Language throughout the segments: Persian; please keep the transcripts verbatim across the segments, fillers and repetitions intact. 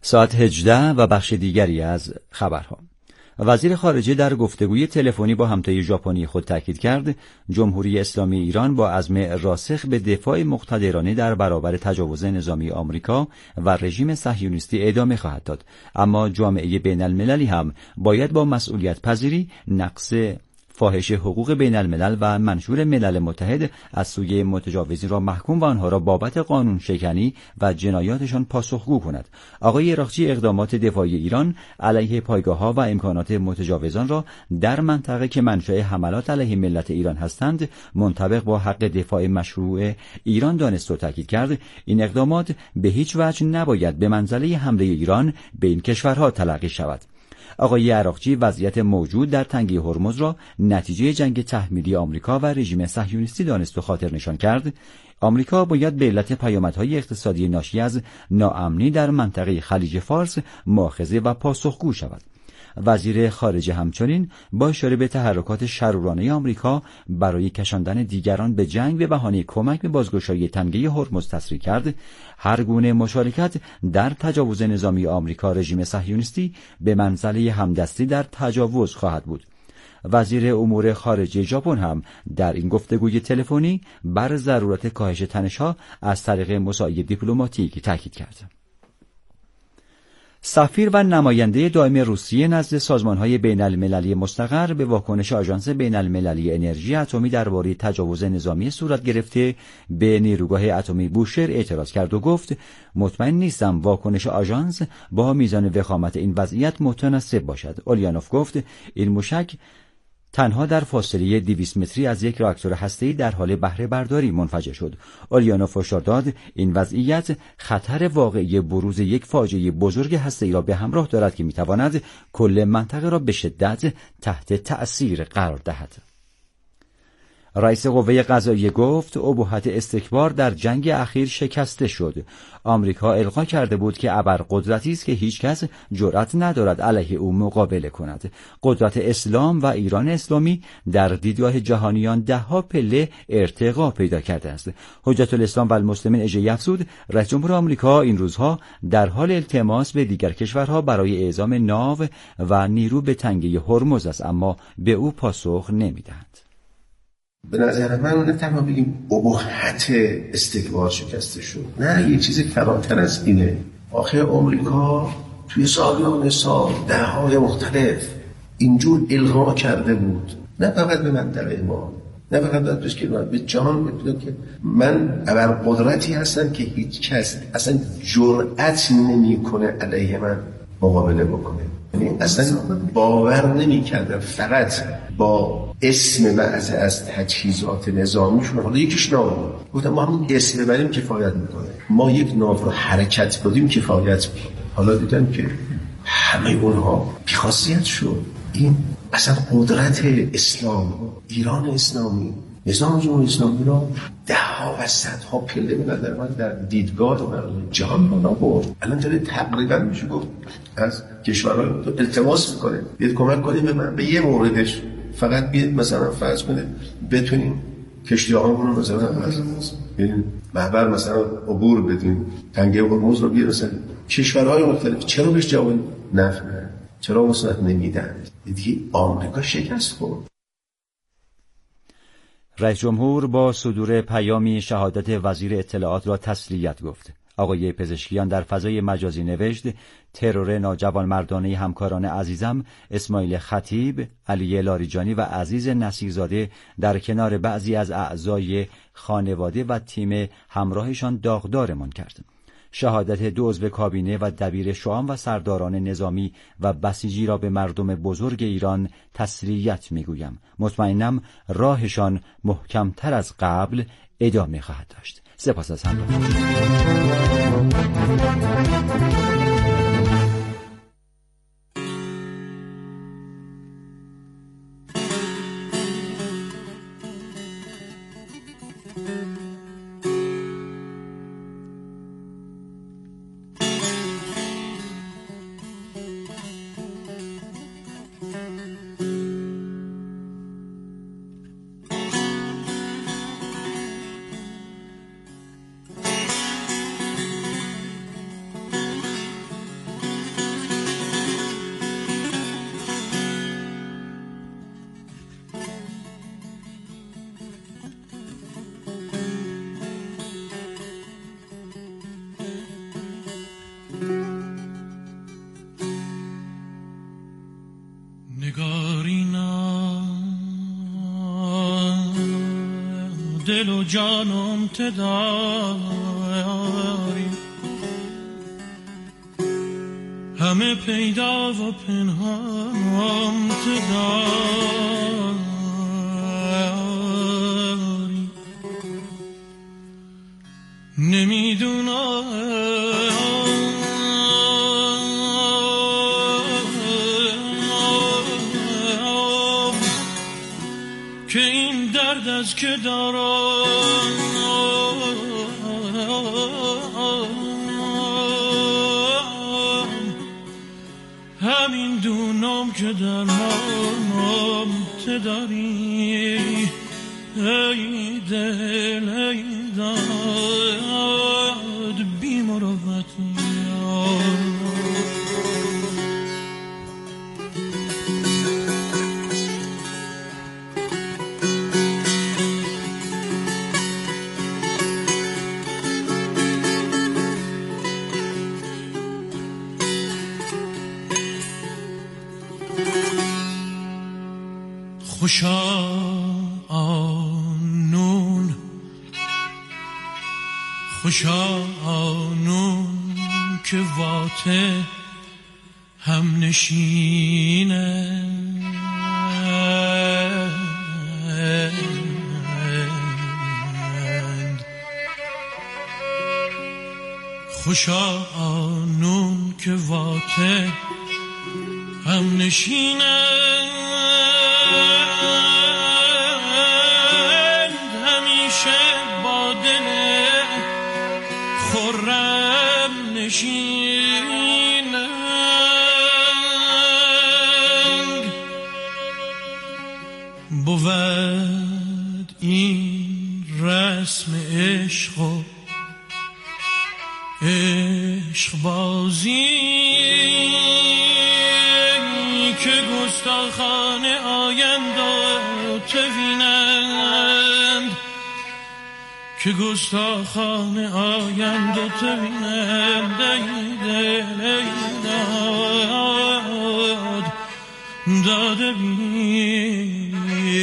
ساعت هجده و بخش دیگری از خبرها. وزیر خارجه در گفتگوی تلفنی با همتای ژاپنی خود تاکید کرد جمهوری اسلامی ایران با عزم راسخ به دفاع مقتدرانه در برابر تجاوز نظامی آمریکا و رژیم صهیونیستی ادامه خواهد داد، اما جامعه بین المللی هم باید با مسئولیت پذیری نقص فاحش حقوق بین الملل و منشور ملل متحد از سوی متجاوزین را محکوم و آنها را بابت قانون شکنی و جنایاتشان پاسخگو کند. آقای ایراقچی اقدامات دفاعی ایران علیه پایگاه‌ها و امکانات متجاوزان را در منطقه که منشأ حملات علیه ملت ایران هستند منطبق با حق دفاع مشروع ایران دانست و تاکید کرد این اقدامات به هیچ وجه نباید به منزله حمله ایران به این کشورها تلقی شود. آقای عراقچی وضعیت موجود در تنگه هرمز را نتیجه جنگ تحمیلی آمریکا و رژیم صهیونیستی دانست و خاطر نشان کرد. آمریکا باید به علت پیامدهای اقتصادی ناشی از ناامنی در منطقه خلیج فارس مؤاخذه و پاسخگو شود. وزیر خارجه همچنین با اشاره به تحرکات شرورانه آمریکا برای کشاندن دیگران به جنگ به بهانه کمک به بازگشایی تنگه هرمز تصریح کرد هر گونه مشارکت در تجاوز نظامی آمریکا رژیم صهیونیستی به منزله همدستی در تجاوز خواهد بود. وزیر امور خارجه ژاپن هم در این گفتگوی تلفنی بر ضرورت کاهش تنش‌ها از طریق مساعی دیپلماتیک تاکید کرد. سفیر و نماینده دائم روسیه نزد سازمان‌های بین‌المللی مستقر به واکنش آژانس بین‌المللی انرژی اتمی درباره تجاوز نظامی صورت گرفته به نیروگاه اتمی بوشهر اعتراض کرد و گفت مطمئن نیستم واکنش آژانس با میزان وخامت این وضعیت متناسب باشد. اولیانوف گفت این موشک تنها در فاصله دویست متری از یک راکتور هسته‌ای در حال بهره برداری منفجر شد. اولیانوف هشدار داد این وضعیت خطر واقعی بروز یک فاجعه بزرگ هسته‌ای را به همراه دارد که می‌تواند کل منطقه را به شدت تحت تأثیر قرار دهد. رئیس قوه قضاییه گفت ابهت استکبار در جنگ اخیر شکسته شد. آمریکا القا کرده بود که ابرقدرتی است که هیچکس جرأت ندارد علیه او مقابله کند. قدرت اسلام و ایران اسلامی در دیدگاه جهانیان ده‌ها پله ارتقا پیدا کرده است. حجت الاسلام و المسلمین اژه‌ای افزود رئیس جمهور آمریکا این روزها در حال التماس به دیگر کشورها برای اعزام ناو و نیرو به تنگه هرمز است، اما به او پاسخ نمی‌دهند. به نظر من نه تنها بگیم ابهت استکبار شکسته شد، نه یه چیزی فراتر از اینه. آخه آمریکا توی سالیان سال دههای مختلف اینجور القا کرده بود، نه فقط به منطقه ما، نه فقط به کشور، به جهان بدون که من ابرقدرتی هستم که هیچ کس اصلا جرأت نمی‌کنه علیه من مقابله بکنه. یعنی اصلا باور نمی‌کردم فقط با اسم بعضی از تجهیزات نظامیشون، حالا یکیش ناو گفتم ما همون اسم ببریم کفایت میکنه، ما یک ناو رو حرکت بدیم کفایت میکنه. حالا دیدم که همه اونها بی‌خاصیت شد. این اصلا قدرت اسلام، ایران اسلامی، نظام جمهوری اسلامی را ده ها و صد ها پله به نظر من در دیدگاه و جهان بالا برد. الان داره تقریبا میشه گفت از کشورهای التماس میکنه بیاید کمک کنیم به من به یه موردش، فقط بیاید مثلا فرض کنید بتونیم کشتی‌هامون رو مثلا از این محور مثلا عبور بدیم، تنگه هرمز رو بیارسن. کشورهای مختلف چرا بهش جواب نه چرا وسعت نمیدن؟ دیگه آمریکا شکست خورد. رئیس جمهور با صدور پیامی شهادت وزیر اطلاعات را تسلیت گفت. آقای پزشکیان در فضای مجازی نوشت ترور ناجوانمردانه همکاران عزیزم اسماعیل خطیب، علی لاریجانی و عزیز نصیرزاده در کنار بعضی از اعضای خانواده و تیم همراهشان داغدارمان کرد. شهادت دو عضو کابینه و دبیر شعام و سرداران نظامی و بسیجی را به مردم بزرگ ایران تسلیت میگویم. مطمئنم راهشان محکمتر از قبل ادامه خواهد داشت. سپاس از همراهی. دل و جانم تداری، همه پیدا و پنهانم تداری. نمیدونم که این درد از که دارم، همین دونم که درمانم تداری. ای دل ای داد بی مروتی، خوشا آنون خوشا آنون که واته هم نشینه، خوشا آنون که واته هم نشینه، همیشه با دل خرم نشینند. بود این رسم عشق و عشق بازی که گستاخانه آیند و توینند، که گستاخانه آیند و توینند. ای دل ای داد داده بیداد.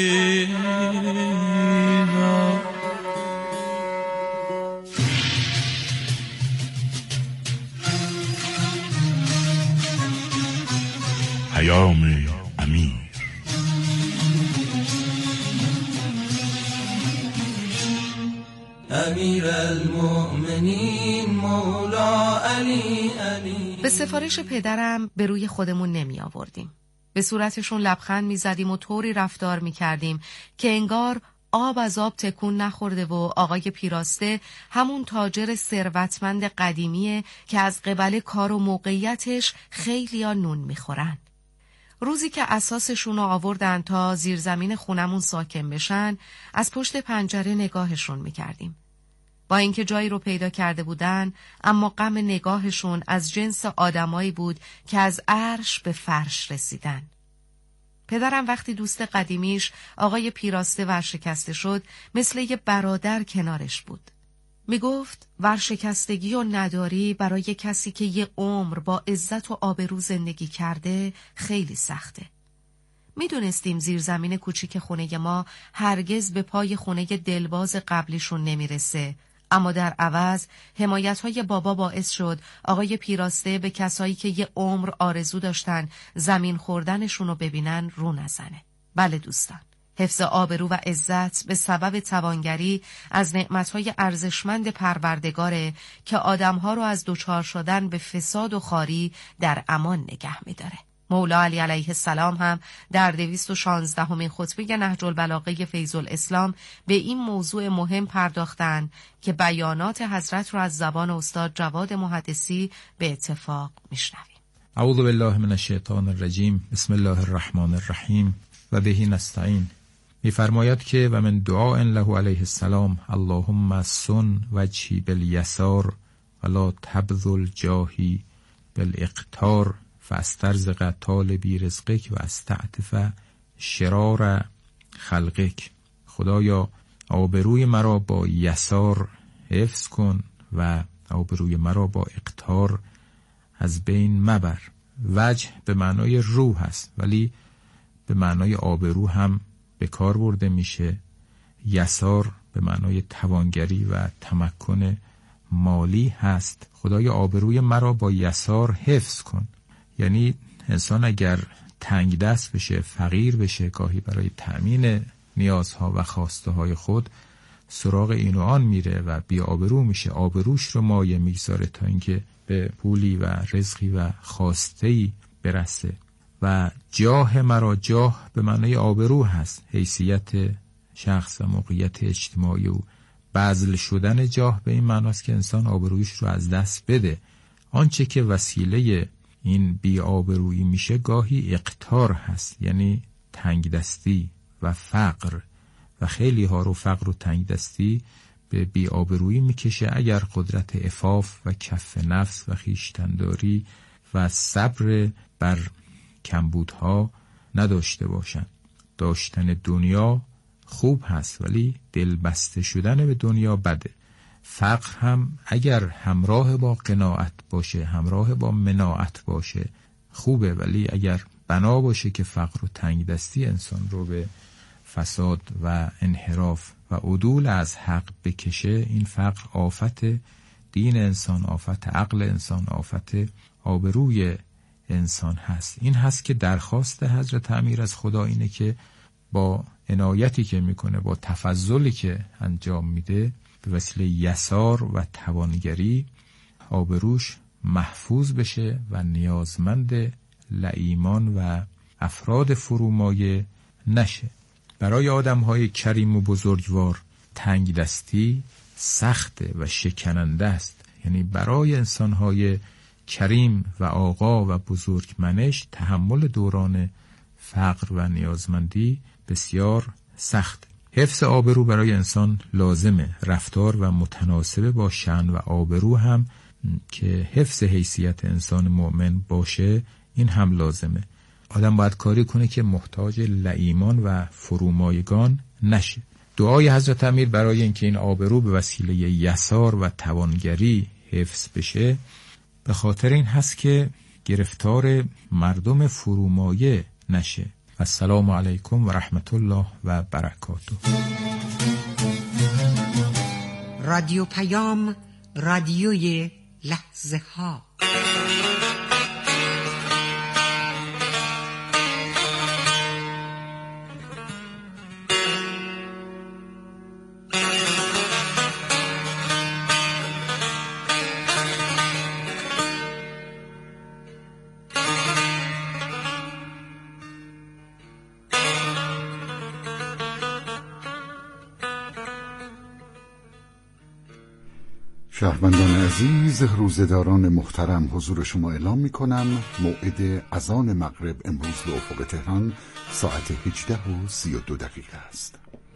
پیام امیر. امیر المؤمنین مولا علی علی. به سفارش پدرم به روی خودمون نمی آوردیم. به صورتشون لبخند می زدیم و طوری رفتار می کردیم که انگار آب از آب تکون نخورده و آقای پیراسته همون تاجر ثروتمند قدیمیه که از قبل کار و موقعیتش خیلیا نون می خورن. روزی که اساسشون رو آوردن تا زیرزمین خونمون ساکن بشن، از پشت پنجره نگاهشون میکردیم. با اینکه جایی رو پیدا کرده بودن، اما غم نگاهشون از جنس آدمایی بود که از عرش به فرش رسیدن. پدرم وقتی دوست قدیمیش آقای پیراسته ورشکسته شد، مثل یه برادر کنارش بود. می گفت ورشکستگی و نداری برای کسی که یه عمر با عزت و آبرو زندگی کرده خیلی سخته. می دونستیم زیرزمین کوچیک خونه ما هرگز به پای خونه دلباز قبلیشون نمی رسه، اما در عوض حمایت‌های بابا باعث شد آقای پیراسته به کسایی که یه عمر آرزو داشتن زمین خوردنشون رو ببینن رو نزنه. بله دوستان، حفظ آبرو و عزت به سبب توانگری از نعمت‌های ارزشمند پروردگاره که آدم‌ها رو از دوچار شدن به فساد و خواری در امان نگه می‌داره. مولا علی علیه السلام هم در دویست و شانزدهمین خطبه نهج البلاغه فیض الاسلام به این موضوع مهم پرداختند که بیانات حضرت را از زبان استاد جواد محدثی به اتفاق میشنویم. اعوذ بالله من الشیطان الرجیم. بسم الله الرحمن الرحیم و بهی نستعین. می‌فرماید که و من دعاء له علیه السلام اللهم سن وجهی بالیسار ولا تبذل جاهی بالاقتار فاسترزق طالبی رزقک و استعطف شرار خلقک. خدایا آبروی مرا با یسار حفظ کن و آبروی مرا با اقتار از بین مبر. وجه به معنای روح است ولی به معنای آبرو هم به کار برده میشه. یسار به معنای توانگری و تمکن مالی هست. خدای آبروی مرا با یسار حفظ کن. یعنی انسان اگر تنگ دست بشه، فقیر بشه، گاهی برای تأمین نیازها و خواسته های خود سراغ این و آن میره و بی آبرو میشه، آبروش رو مایه میگذاره تا اینکه به پولی و رزقی و خواسته‌ای برسه. و جاه مرا، جاه به معنای آبرو هست، حیثیت شخص و موقعیت اجتماعی او. بذل شدن جاه به این معناست که انسان آبرویش رو از دست بده. آنچه که وسیله این بی آبرویی میشه گاهی اقتار هست، یعنی تنگ دستی و فقر، و خیلی ها رو فقر و تنگ دستی به بی آبرویی میکشه اگر قدرت عفاف و کف نفس و خویشتنداری و صبر بر کمبودها نداشته باشند. داشتن دنیا خوب هست ولی دل بسته شدن به دنیا بده. فقر هم اگر همراه با قناعت باشه، همراه با مناعت باشه خوبه، ولی اگر بنا باشه که فقر و تنگ دستی انسان رو به فساد و انحراف و عدول از حق بکشه، این فقر آفت دین انسان، آفت عقل انسان، آفت آبروی انسان هست. این هست که درخواست حضرت امیر از خدا اینه که با عنایتی که میکنه، با تفضلی که انجام میده، به وسیله یسار و توانگری آبروش محفوظ بشه و نیازمند لئیمان و افراد فرومایه نشه. برای آدم‌های کریم و بزرگوار تنگ دستی سخته و شکننده است. یعنی برای انسان‌های کریم و آقا و بزرگمنش تحمل دوران فقر و نیازمندی بسیار سخت. حفظ آبرو برای انسان لازمه، رفتار و متناسب با شأن و آبرو هم که حفظ حیثیت انسان مؤمن باشه، این هم لازمه. آدم باید کاری کنه که محتاج لئیمان و فرومایگان نشه. دعای حضرت امیر برای اینکه این آبرو به وسیله یسار و توانگری حفظ بشه به خاطر این هست که گرفتار مردم فرومایه نشه. السلام علیکم و رحمت الله و برکاته. رادیو پیام، رادیوی لحظه ها. شهروندان عزیز، روزداران محترم، حضور شما اعلام می کنم موعد اذان مغرب امروز به افق تهران ساعت هجده و سی و دو دقیقه است.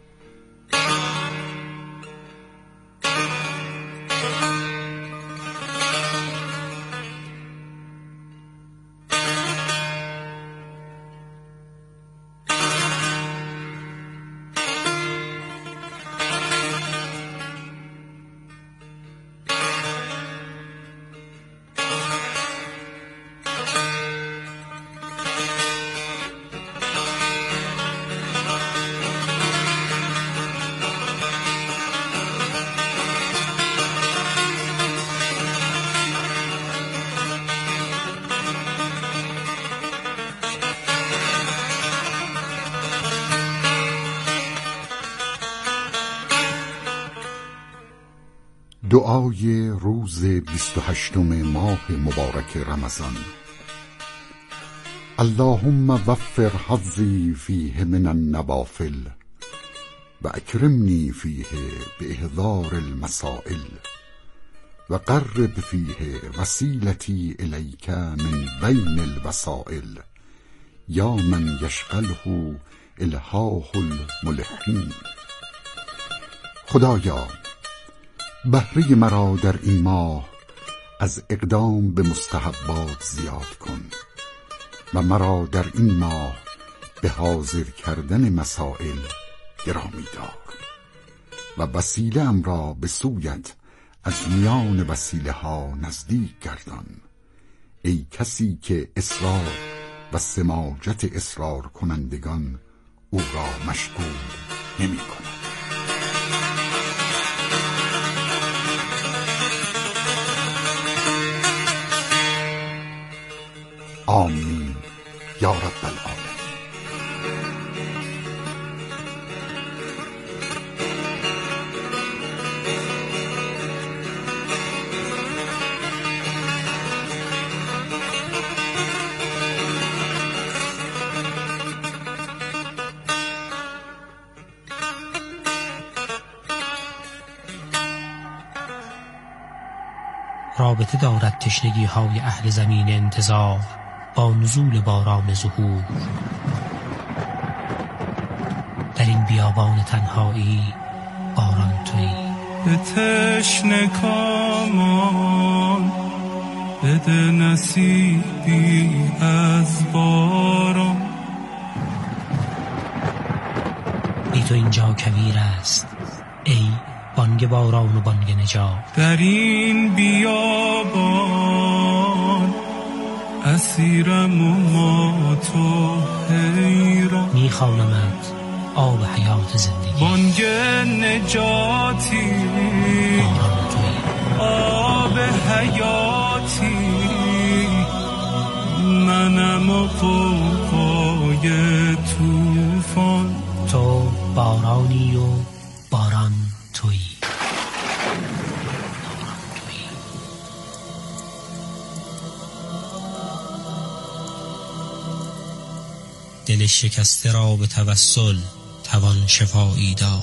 دعای روز بیست و هشتم ماه مبارک رمضان. اللهم وفر حظی فیه من النوافل و اکرمنی فیه باحضار المسائل و قرب فیه وسیلتی الیک من بین الوسائل یا من یشغله الحاح الملحین. خدایا بهره مرا در این ماه از اقدام به مستحبات زیاد کن و مرا در این ماه به حاضر کردن مسائل گرامی دار و وسیله ام را به سویت از میان وسیله ها نزدیک گردان، ای کسی که اصرار و سماجت اصرار کنندگان او را مشغول نمی کند. رابطه دارد تشنگی های اهل زمین انتظار با نزول باران ظهور. در این بیابان تنهایی باران تویی. به تشنه کامان بده نصیبی از باران. بی تو اینجا کویر است ای بانگ باران و بانگ نجات. در این بیابان اسیرم و ما تو حیران. میخوانمت آب حیات زندگی. بانگ نجاتی باران تویی. آب حیاتی منم و قوقای توفان. تو بارانی و باران تویی. دل شکسته را به توسل توان شفایی داد.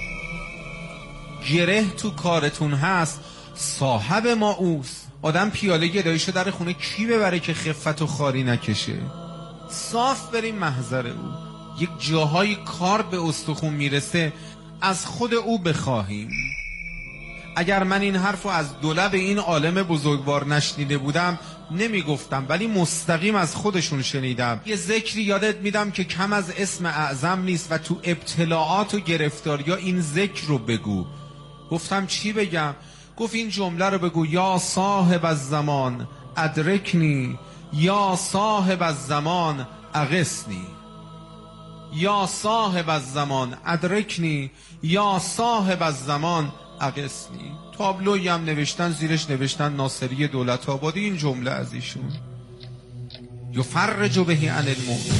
گره تو کارتون هست، صاحب ما اوست. آدم پیاله گدایشو در خونه کی ببره که خفت و خاری نکشه؟ صاف بریم محضر او. یک جاهای کار به استخون میرسه از خود او بخواهیم. اگر من این حرفو از دولب این عالم بزرگوار نشنیده بودم نمیگفتم، ولی مستقیم از خودشون شنیدم. یه ذکری یادت میدم که کم از اسم اعظم نیست و تو ابتلاعات و گرفتاریا این ذکر رو بگو. گفتم چی بگم؟ گفت این جمله رو بگو: یا صاحب الزمان ادرکنی، یا صاحب الزمان اغثنی. یا صاحب الزمان ادرکنی، یا صاحب الزمان اغثنی. تابلویی هم نوشتن، زیرش نوشتن ناصری دولت آبادی. این جمله از ایشون: یفرج به عن الموت.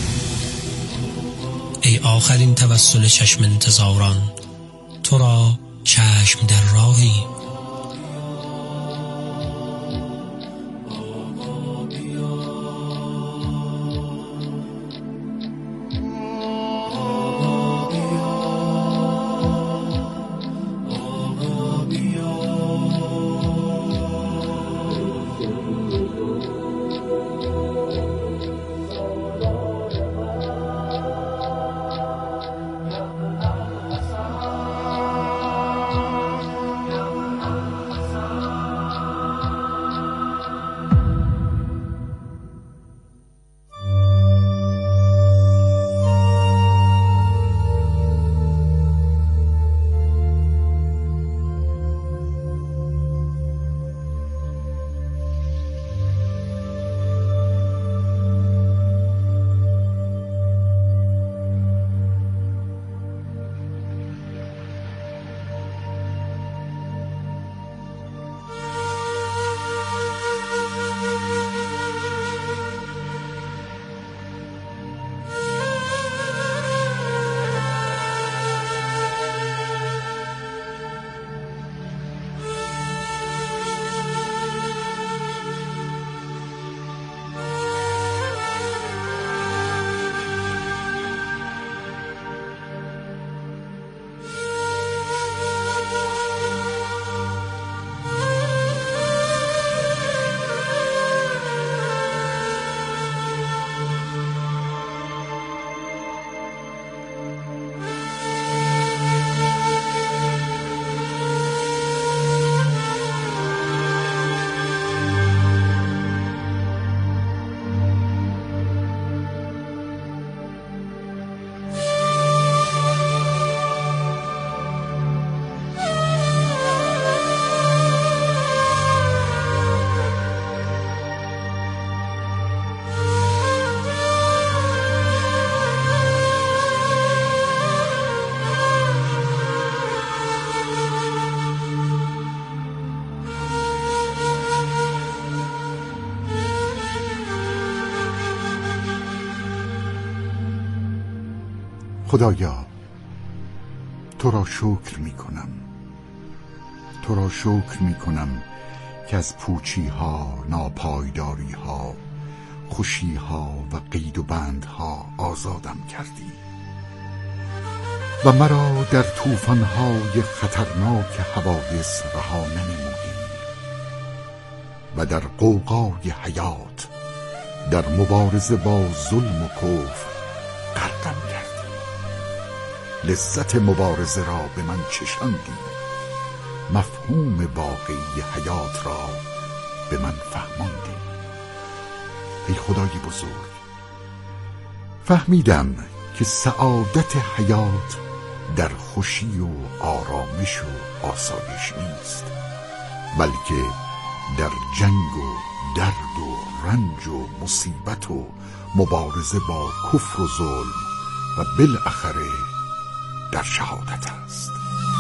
ای آخرین توسل چشم انتظاران، تو را چشم در راهی. خدایا تو را شکر می کنم، تو را شکر می کنم که از پوچی ها، ناپایداری ها، خوشی ها و قید و بند ها آزادم کردی و مرا در طوفان های خطرناک حوادث رها ننمودی. و در قوقای حیات در مبارزه با ظلم و کفر غرقم کردی. لذت مبارزه را به من چشاندی، مفهوم واقعی حیات را به من فهماندی. ای خدای بزرگ، فهمیدم که سعادت حیات در خوشی و آرامش و آسایش نیست، بلکه در جنگ و درد و رنج و مصیبت و مبارزه با کفر و ظلم و بالاخره در شهادت است.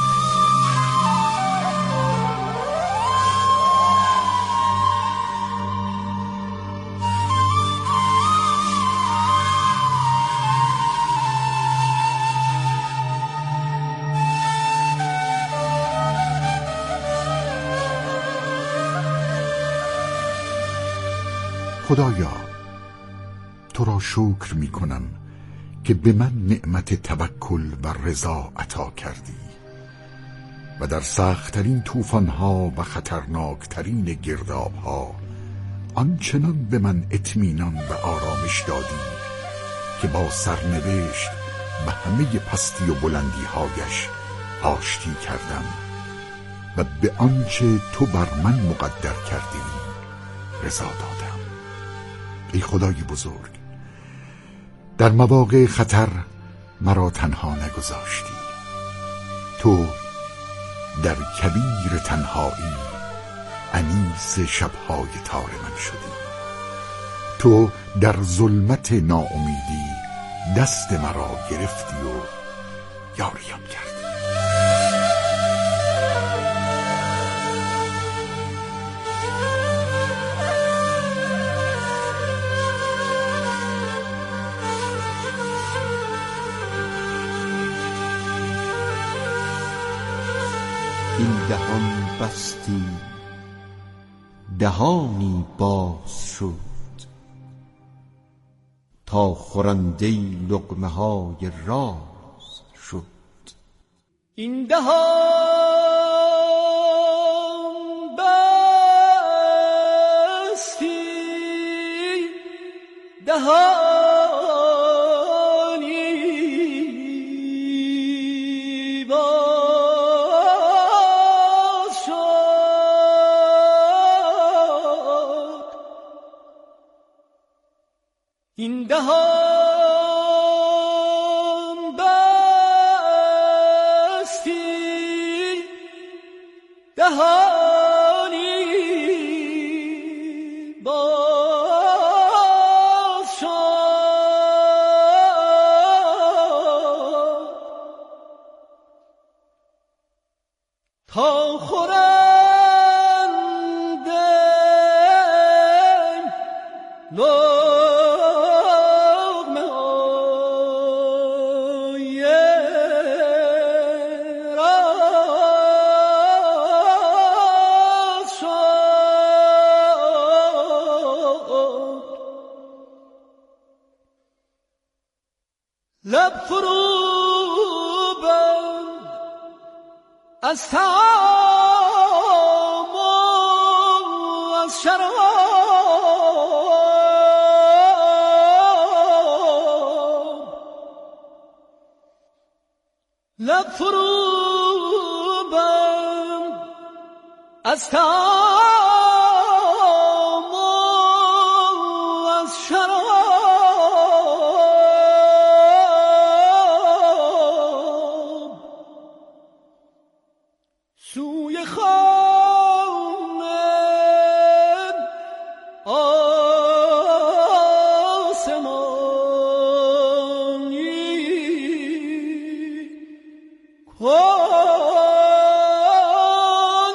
خدایا، تو را شکر می کنم که به من نعمت توکل و رضا عطا کردی و در سخت‌ترین طوفان‌ها و خطرناکترین گرداب‌ها آنچنان به من اطمینان و آرامش دادی که با سرنوشت و همه پستی و بلندی‌هایش آشتی کردم و به آنچه تو بر من مقدر کردی رضا دادم. ای خدای بزرگ، در مواقع خطر مرا تنها نگذاشتی. تو در کبیر تنهایی انیس شبهای تار من شدی. تو در ظلمت ناامیدی دست مرا گرفتی و یاریم کردی. این دهان بستی دهانی باز شد، تا خورنده لقمه های راز شد. این دهان بستی دهان این دهان بستی دهانی باز شد، تا خورنده لب فرو بند از طعام و از شراب، لب فرو بند از طعام و از شراب. سوی خانه آسمانی کن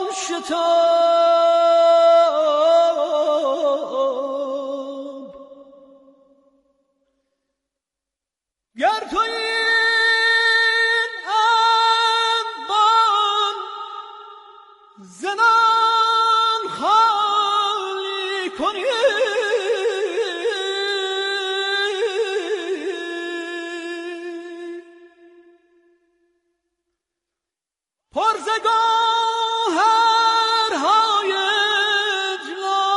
شتاب. گر تو زنان خالی کنی، پر ز گوهرهای جلال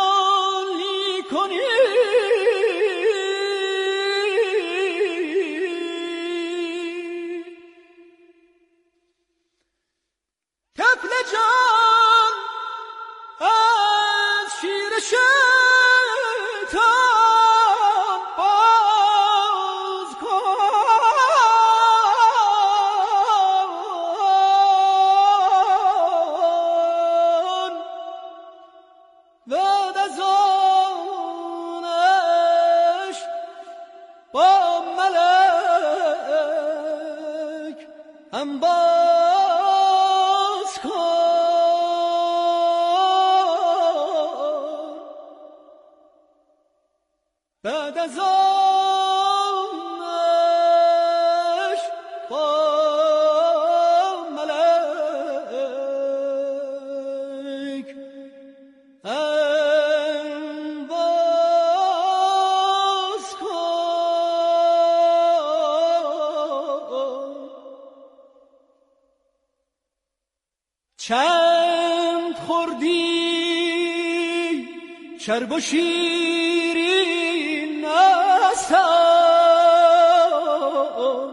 انباز کن بعد از آنش با ملک انباز کن چند خوردی چرب و شیرین نستان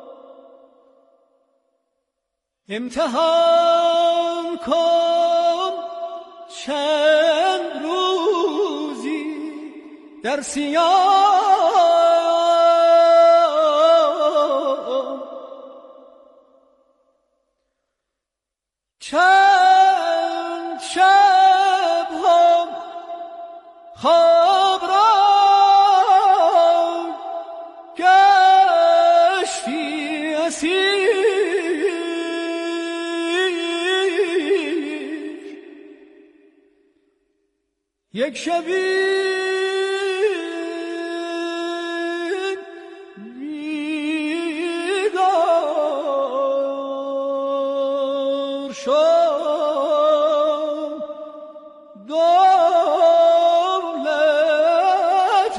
امتحان کن چند روزی در سیام چند شب هم خواب را گشتی اسیر یک شبی بیدار شد دولت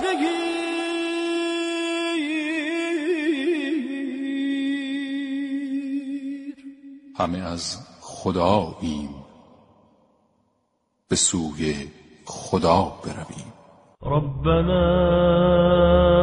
بگیر همه از خداییم به سوی خدا برویم. ربنا